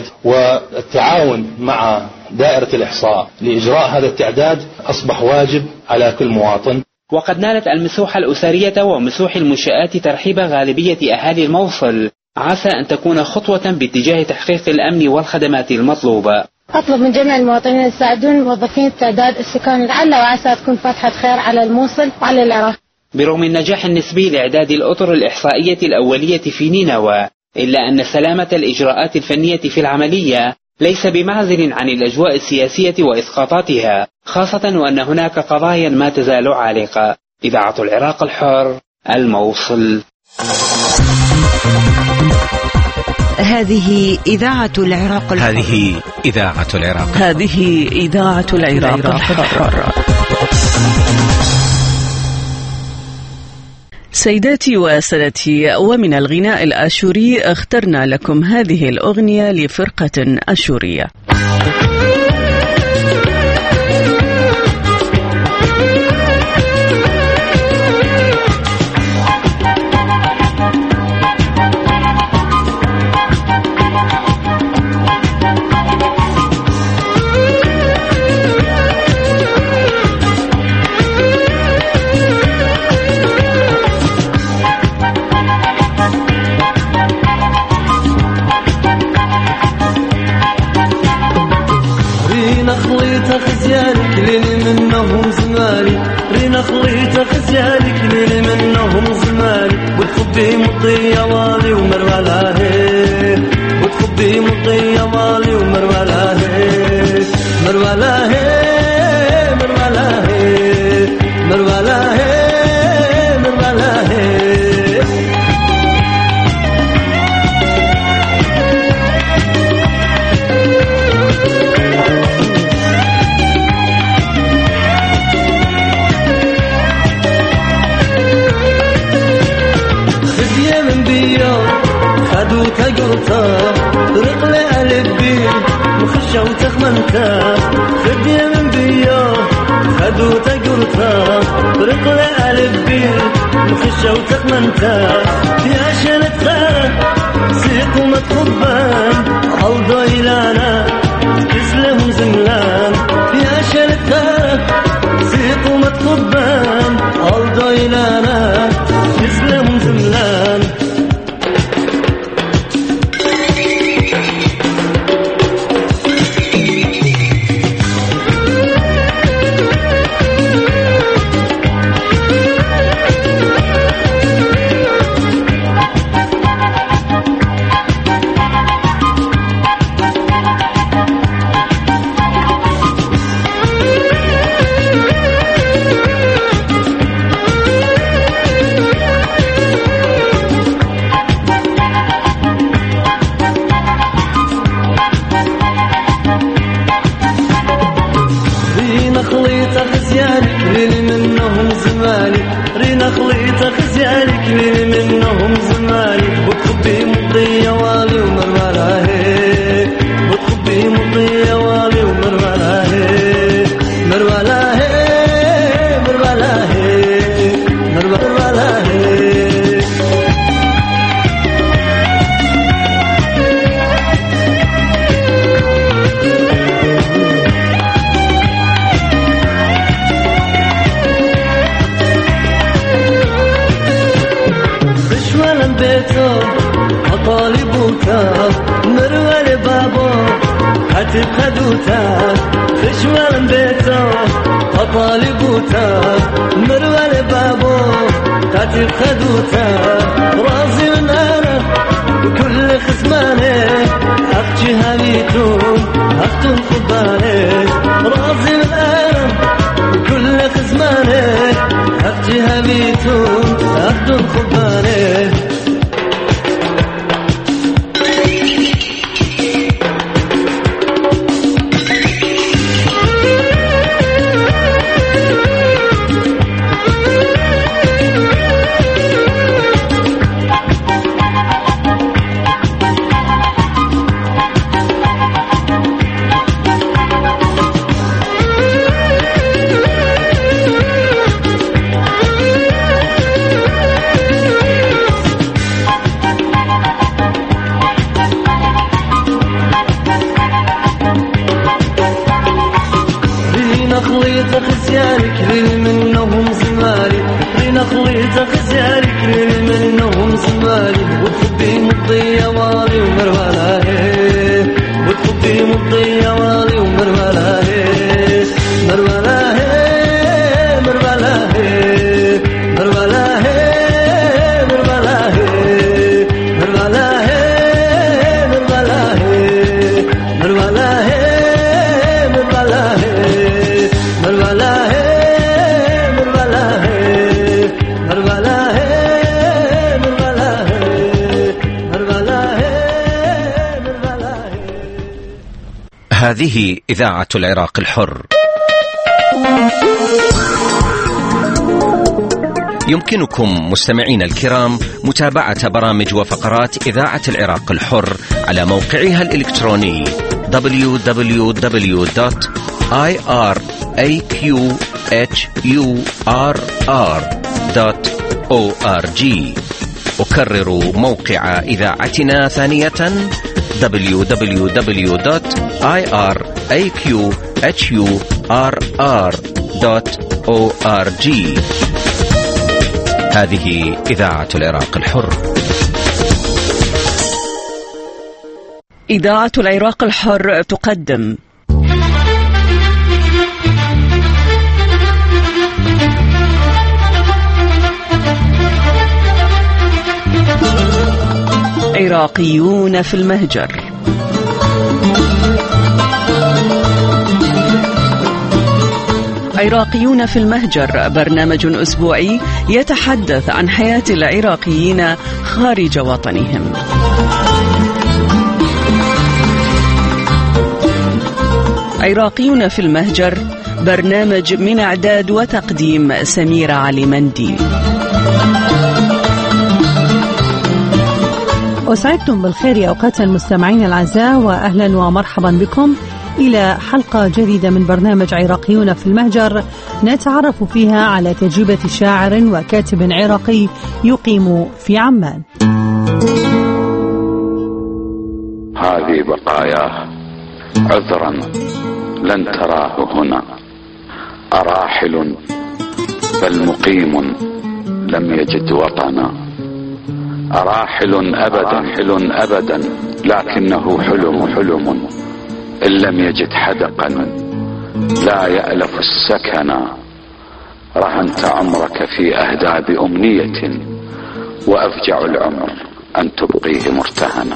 والتعاون مع دائرة الإحصاء لإجراء هذا التعداد أصبح واجب على كل مواطن. وقد نالت المسوحة الأسرية ومسوح المنشآت ترحيب غالبية أهالي الموصل، عسى أن تكون خطوة باتجاه تحقيق الأمن والخدمات المطلوبة. أطلب من جميع المواطنين يساعدون موظفين التعداد السكاني لعل وعسى تكون فتحة خير على الموصل وعلى العراق. برغم النجاح النسبي لإعداد الأطر الإحصائية الأولية في نينوى، إلا أن سلامة الإجراءات الفنية في العملية ليس بمعزل عن الأجواء السياسية وإسقاطاتها، خاصة وأن هناك قضايا ما تزال عالقة. إذاعة العراق الحر، الموصل. هذه إذاعة العراق الحر. هذه إذاعة العراق. هذه إذاعة العراق الحر. سيداتي وسادتي، ومن الغناء الآشوري اخترنا لكم هذه الأغنية لفرقة أشورية. خزيانك للي منهم زمالي رينا خليت خزيانك للي منهم زمالي وتخبي مطية والي ومروى لاهي وتخبي مطية والي ومروى لاهي مروى لاهي مروى لاهي مروى لاهي مروى لاهي خدو تقرطا رقلي قلبي مخشة وتخمنتا خدي من بيا خدو تقرطا رقلي قلبي مخشة وتخمنتا يا شنت خارة سيق ومتخبان عالضو إلانا كسلهم زملان يا شنت خارة سيق ومتخبان عالضو إلانا كسلهم زملان رينا خليت خزيانك لي منهم زمالي وتخبي مضي والي ومروى لاهي وتخبي مضي والي ومروى لاهي مروى لاهي مروى لاهي مروى لاهي طالبوك مروى لبابو هاتف خدوتا خشوان بيتو طالبوك مروى لبابو هاتف خدوتا رازي ونانا وكل خصماني أخجي هاليتون أختم خباني رازي ونانا وكل خصماني أخجي هاليتون أختم خباني خزيانك لي منهم زمالي رينا خليت خزيانك لي منهم زمالي وتخبي مضي والي ومروى لاهي وتخبي مضي والي ومروى لاهي مروى لاهي مروى لاهي مروى لاهي مروى لاهي مروى لاهي مروى لاهي مروى لاهي مروى لاهي مروى لاهي مروى لاهي مروى لاهي مروى لاهي مروى لاهي مروى لاهي. هذه إذاعة العراق الحر. يمكنكم مستمعين الكرام متابعة برامج وفقرات إذاعة العراق الحر على موقعها الإلكتروني www.iraqhurr.org. أكرر موقع إذاعتنا ثانية www.iraqhurr.org. هذه إذاعة العراق الحر. إذاعة العراق الحر تقدم عراقيون في المهجر. عراقيون في المهجر برنامج أسبوعي يتحدث عن حياة العراقيين خارج وطنهم. عراقيون في المهجر برنامج من إعداد وتقديم سميرة علي مندي. أسعدتم بالخير يا أوقات المستمعين الأعزاء، وأهلا ومرحبا بكم إلى حلقة جديدة من برنامج عراقيون في المهجر، نتعرف فيها على تجربة شاعر وكاتب عراقي يقيم في عمان. هذه بقاياه عذرا لن تراه هنا، أراحل بل مقيم لم يجد وطنا، أراحل أبدا لكنه حلم إن لم يجد حدقا لا يألف السكنا، رهنت عمرك في أهداب أمنية وأفجع العمر أن تبقيه مرتهنا.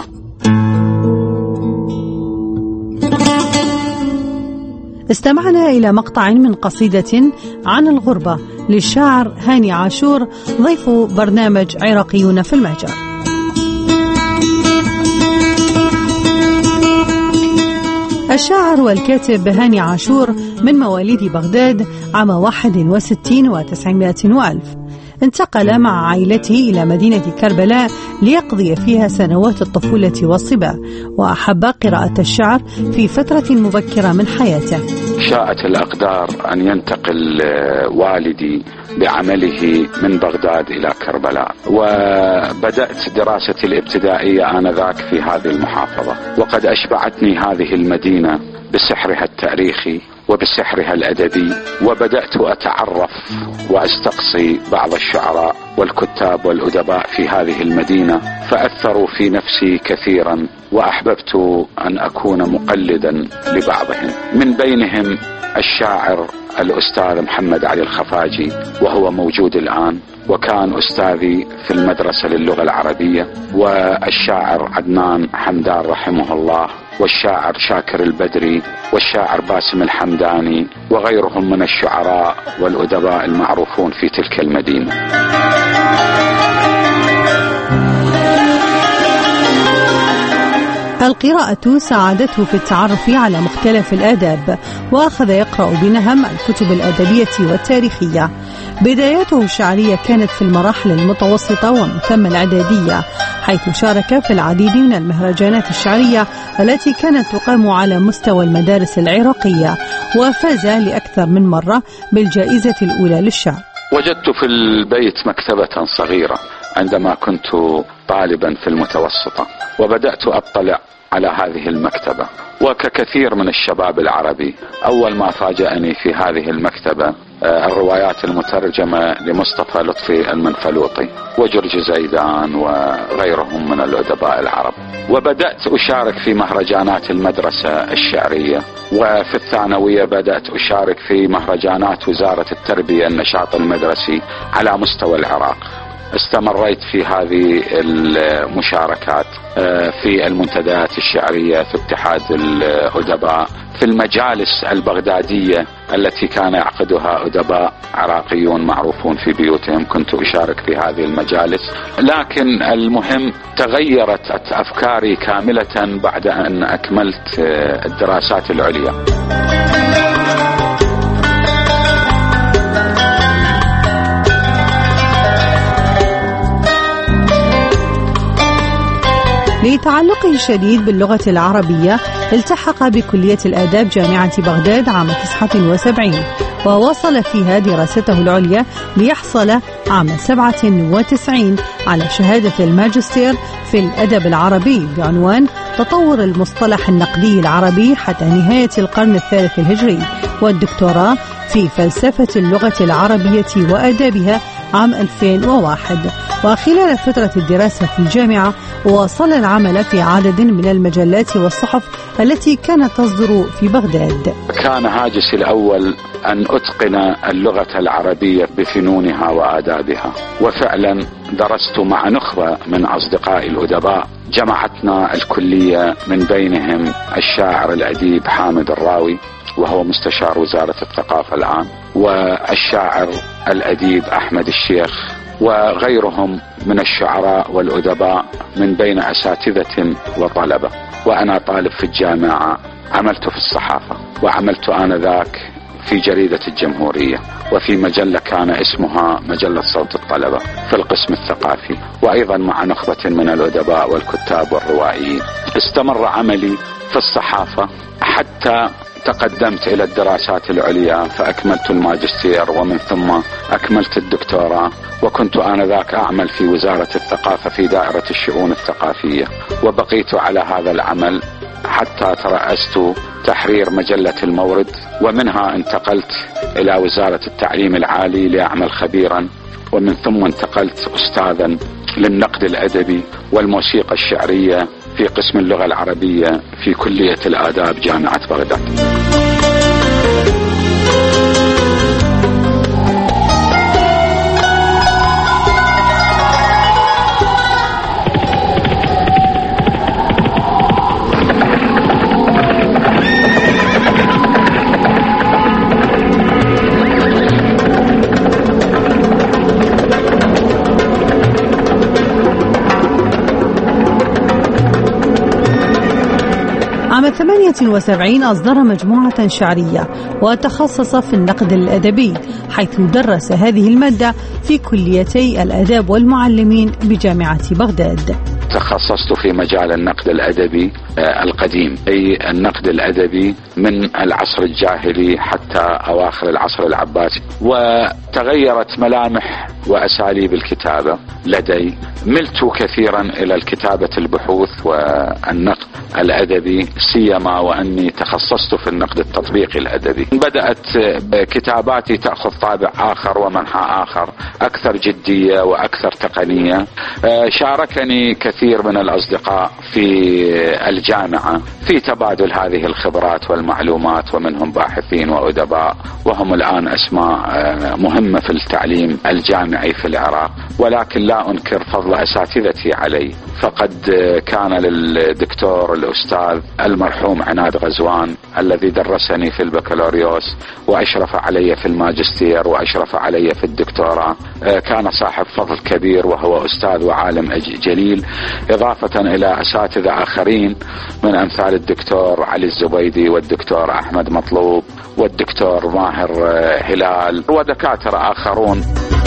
استمعنا إلى مقطع من قصيدة عن الغربة للشاعر هاني عاشور، ضيف برنامج عراقيون في المهجر. الشاعر والكاتب هاني عاشور من مواليد بغداد عام 61 و900 وألف. انتقل مع عائلته إلى مدينة كربلاء ليقضي فيها سنوات الطفولة والصبا، وأحب قراءة الشعر في فترة مبكرة من حياته. شاءت الأقدار أن ينتقل والدي بعمله من بغداد إلى كربلاء، وبدأت دراستي الابتدائية آنذاك في هذه المحافظة، وقد أشبعتني هذه المدينة بسحرها التاريخي وبسحرها الأدبي، وبدأت أتعرف وأستقصي بعض الشعراء والكتاب والأدباء في هذه المدينة، فأثروا في نفسي كثيرا، وأحببت أن أكون مقلدا لبعضهم، من بينهم الشاعر الأستاذ محمد علي الخفاجي، وهو موجود الآن وكان أستاذي في المدرسة للغة العربية، والشاعر عدنان حمدان رحمه الله، والشاعر شاكر البدري، والشاعر باسم الحمداني، وغيرهم من الشعراء والأدباء المعروفون في تلك المدينة. القراءة ساعدته في التعرف على مختلف الآداب، وأخذ يقرأ بنهم الكتب الأدبية والتاريخية. بداياته الشعرية كانت في المراحل المتوسطة ومن ثم الإعدادية، حيث شارك في العديد من المهرجانات الشعرية التي كانت تقام على مستوى المدارس العراقية، وفاز لأكثر من مرة بالجائزة الأولى للشعر. وجدت في البيت مكتبة صغيرة عندما كنت طالبا في المتوسطة، وبدأت أطلع على هذه المكتبة، وككثير من الشباب العربي أول ما فاجأني في هذه المكتبة الروايات المترجمة لمصطفى لطفي المنفلوطي وجورج زيدان وغيرهم من الأدباء العرب، وبدأت أشارك في مهرجانات المدرسة الشعرية، وفي الثانوية بدأت أشارك في مهرجانات وزارة التربية النشاط المدرسي على مستوى العراق. استمريت في هذه المشاركات في المنتديات الشعرية، في اتحاد الأدباء، في المجالس البغدادية التي كان يعقدها أدباء عراقيون معروفون في بيوتهم، كنت أشارك في هذه المجالس. لكن المهم تغيرت أفكاري كاملة بعد أن أكملت الدراسات العليا. لتعلقه الشديد باللغة العربية التحق بكلية الآداب جامعة بغداد عام 79، وواصل فيها دراسته العليا ليحصل عام 97 على شهادة الماجستير في الأدب العربي بعنوان تطور المصطلح النقدي العربي حتى نهاية القرن الثالث الهجري، والدكتوراه في فلسفة اللغة العربية وآدابها عام 2001. وخلال فترة الدراسة في الجامعة واصل العمل في عدد من المجلات والصحف التي كانت تصدر في بغداد. كان هاجسي الأول أن أتقن اللغة العربية بفنونها وآدابها، وفعلا درست مع نخبة من أصدقائي الأدباء جمعتنا الكلية، من بينهم الشاعر الأديب حامد الراوي وهو مستشار وزارة الثقافة الآن، والشاعر الأديب أحمد الشيخ، وغيرهم من الشعراء والأدباء من بين أساتذة وطلبة. وأنا طالب في الجامعة، عملت في الصحافة، وعملت آنذاك في جريدة الجمهورية، وفي مجلة كان اسمها مجلة صوت الطلبة في القسم الثقافي، وأيضا مع نخبة من الأدباء والكتاب والروائيين. استمر عملي في الصحافة حتى تقدمت إلى الدراسات العليا، فأكملت الماجستير ومن ثم أكملت الدكتوراه، وكنت آنذاك أعمل في وزارة الثقافة في دائرة الشؤون الثقافية، وبقيت على هذا العمل حتى ترأست تحرير مجلة المورد، ومنها انتقلت إلى وزارة التعليم العالي لأعمل خبيرا، ومن ثم انتقلت أستاذا للنقد الأدبي والموسيقى الشعرية في قسم اللغة العربية في كلية الآداب جامعة بغداد. عام 78 أصدر مجموعة شعرية وتخصص في النقد الأدبي، حيث درس هذه المادة في كليتي الآداب والمعلمين بجامعة بغداد. تخصصت في مجال النقد الأدبي القديم، أي النقد الأدبي من العصر الجاهلي حتى أواخر العصر العباسي، وتغيرت ملامح وأساليب الكتابة لدي. ملت كثيرا إلى الكتابة البحوث والنقد الأدبي، سيما وأني تخصصت في النقد التطبيقي الأدبي. بدأت كتاباتي تأخذ طابع آخر ومنحى آخر، أكثر جدية وأكثر تقنية. شاركني كثير من الأصدقاء في الجامعة في تبادل هذه الخبرات والمعلومات، ومنهم باحثين وأدباء، وهم الآن أسماء مهمة في التعليم الجامعي في العراق. ولكن لا أنكر فضل أساتذتي علي، فقد كان للدكتور الأستاذ المرحوم عناد غزوان الذي درسني في البكالوريوس وأشرف علي في الماجستير وأشرف علي في الدكتوراه، كان صاحب فضل كبير، وهو أستاذ وعالم جليل، إضافة إلى أساتذة آخرين من أمثال الدكتور علي الزبيدي والدكتور أحمد مطلوب والدكتور ماهر هلال ودكاترة آخرون.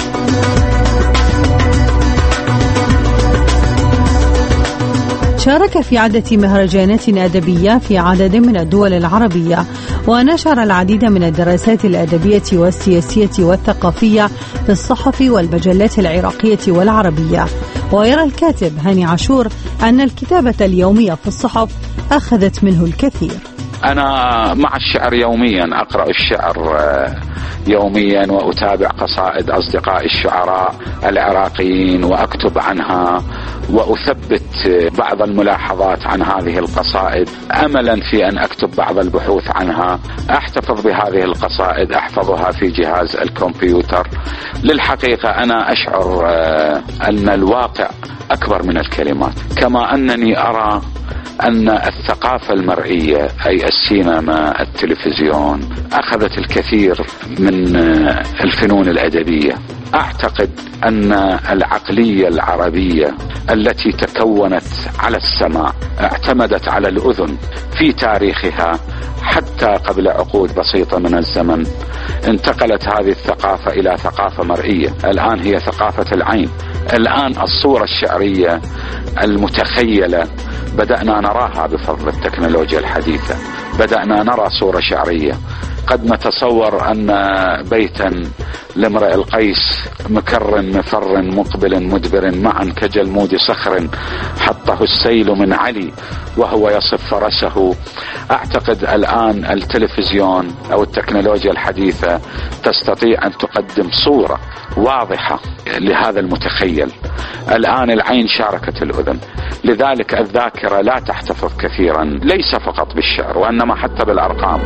شارك في عدة مهرجانات أدبية في عدد من الدول العربية، ونشر العديد من الدراسات الأدبية والسياسية والثقافية في الصحف والمجلات العراقية والعربية. ويرى الكاتب هاني عاشور أن الكتابة اليومية في الصحف أخذت منه الكثير. أنا مع الشعر يوميا، أقرأ الشعر يوميا وأتابع قصائد أصدقائي الشعراء العراقيين وأكتب عنها وأثبت بعض الملاحظات عن هذه القصائد، أملا في أن أكتب بعض البحوث عنها. أحتفظ بهذه القصائد، أحفظها في جهاز الكمبيوتر. للحقيقة أنا أشعر أن الواقع أكبر من الكلمات، كما أنني أرى أن الثقافة المرئية أي السينما، التلفزيون، أخذت الكثير من الفنون الأدبية. أعتقد أن العقلية العربية التي تكونت على السماع، اعتمدت على الأذن في تاريخها حتى قبل عقود بسيطة من الزمن، انتقلت هذه الثقافة إلى ثقافة مرئية. الآن هي ثقافة العين. الآن الصورة الشعرية المتخيلة بدأنا نراها بفضل التكنولوجيا الحديثة. بدأنا نرى صورة شعرية. قد نتصور أن بيتا لامرئ القيس مكر مفر مقبل مدبر معا كجلمود صخر حطه السيل من علي وهو يصف فرسه. أعتقد الآن التلفزيون أو التكنولوجيا الحديثة تستطيع أن تقدم صورة واضحة لهذا المتخيل. الآن العين شاركت الأذن، لذلك الذاكرة لا تحتفظ كثيرا، ليس فقط بالشعر وإنما حتى بالأرقام.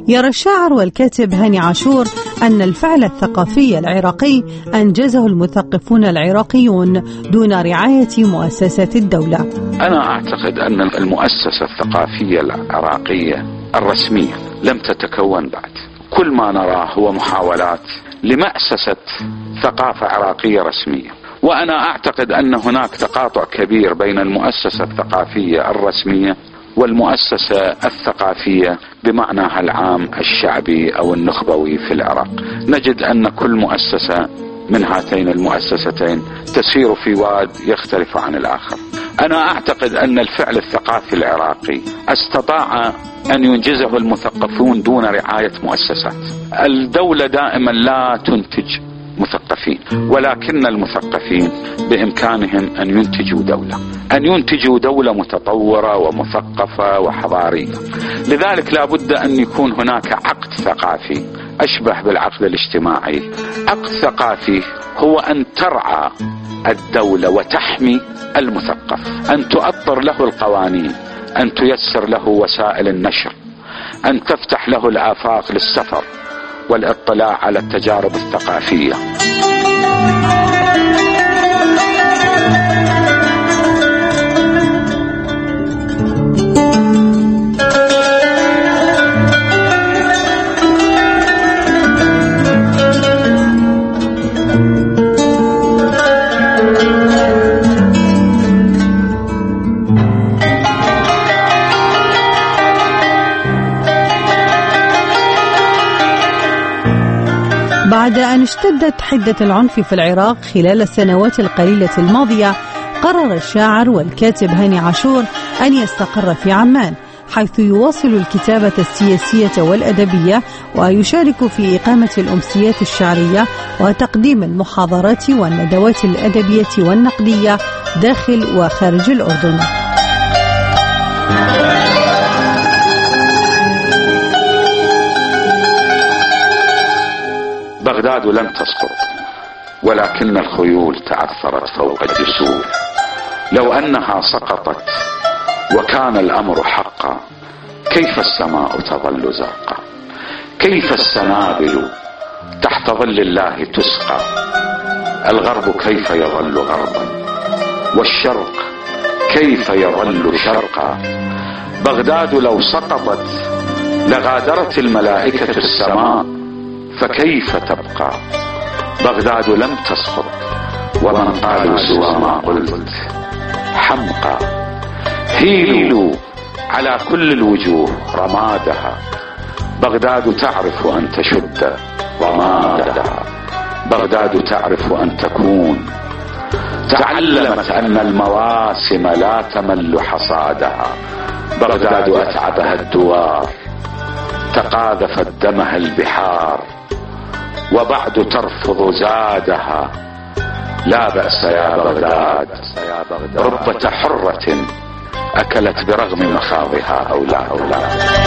يرى الشاعر والكاتب هاني عاشور أن الفعل الثقافي العراقي أنجزه المثقفون العراقيون دون رعاية مؤسسات الدولة. أنا أعتقد أن المؤسسة الثقافية العراقية الرسمية لم تتكون بعد. كل ما نراه هو محاولات لمؤسسة ثقافة عراقية رسمية، وأنا أعتقد أن هناك تقاطع كبير بين المؤسسة الثقافية الرسمية والمؤسسة الثقافية بمعناها العام الشعبي أو النخبوي في العراق. نجد أن كل مؤسسة من هاتين المؤسستين تسير في واد يختلف عن الآخر. أنا أعتقد أن الفعل الثقافي العراقي استطاع أن ينجزه المثقفون دون رعاية مؤسسات. الدولة دائما لا تنتج مثقفين، ولكن المثقفين بإمكانهم أن ينتجوا دولة متطورة ومثقفة وحضارية. لذلك لا بد أن يكون هناك عقد ثقافي أشبه بالعقد الاجتماعي. عقد ثقافي هو أن ترعى الدولة وتحمي المثقف، أن تؤطر له القوانين، أن تيسر له وسائل النشر، أن تفتح له الآفاق للسفر والاطلاع على التجارب الثقافية. بعد أن اشتدت حدة العنف في العراق خلال السنوات القليلة الماضية، قرر الشاعر والكاتب هاني عاشور أن يستقر في عمان، حيث يواصل الكتابة السياسية والأدبية ويشارك في إقامة الأمسيات الشعرية وتقديم المحاضرات والندوات الأدبية والنقدية داخل وخارج الأردن. بغداد لم تسقط، ولكن الخيول تعثرت فوق الجسور. لو أنها سقطت وكان الأمر حقا، كيف السماء تظل زرقا؟ كيف السنابل تحت ظل الله تسقى؟ الغرب كيف يظل غربا، والشرق كيف يظل شرقا؟ بغداد لو سقطت لغادرت الملائكة السماء، فكيف تبقى؟ بغداد لم تسقط، ومن قالوا سوى ما قلت حمقى. هيلوا على كل الوجوه رمادها، بغداد تعرف أن تشد رمادها، بغداد تعرف أن تكون، تعلمت أن المواسم لا تمل حصادها. بغداد أتعبها الدوار، تقاذفت دمها البحار، وبعد ترفض زادها. لا بأس يا بغداد، ربة حرة أكلت برغم مخاضها أولادها.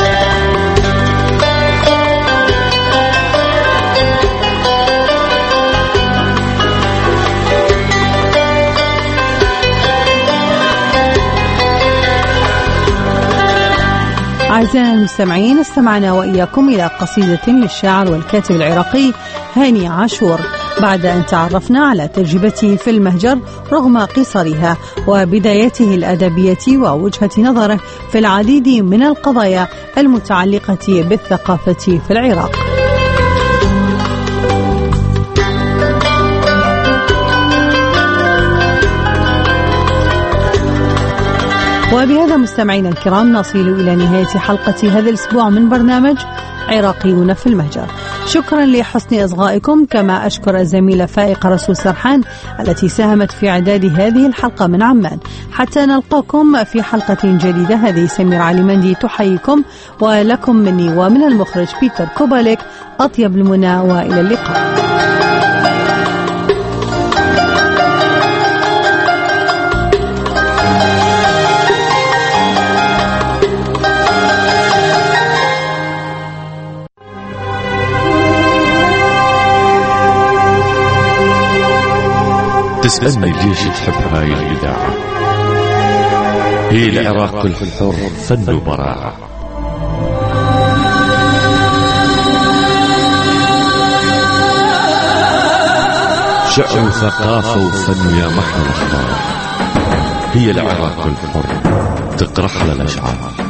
أعزائنا المستمعين، استمعنا وإياكم إلى قصيدة للشاعر والكاتب العراقي هاني عاشور، بعد أن تعرفنا على تجربته في المهجر رغم قصرها وبدايته الأدبية ووجهة نظره في العديد من القضايا المتعلقة بالثقافة في العراق. وبهذا مستمعينا الكرام نصل إلى نهاية حلقة هذا الأسبوع من برنامج عراقيون في المهجر. شكرا لحسن إصغائكم، كما أشكر الزميلة فائقة رسول سرحان التي ساهمت في إعداد هذه الحلقة من عمان. حتى نلقاكم في حلقة جديدة، هذه سمير علي مندي تحييكم، ولكم مني ومن المخرج بيتر كوباليك أطيب المنى، وإلى اللقاء. تسألني ليش تحب هاي الإذاعة؟ هي العراق الحر فن وبراعة. شعر وثقافة وفن يا محلى الأخبار. هي العراق الحر تقرح للأشعار.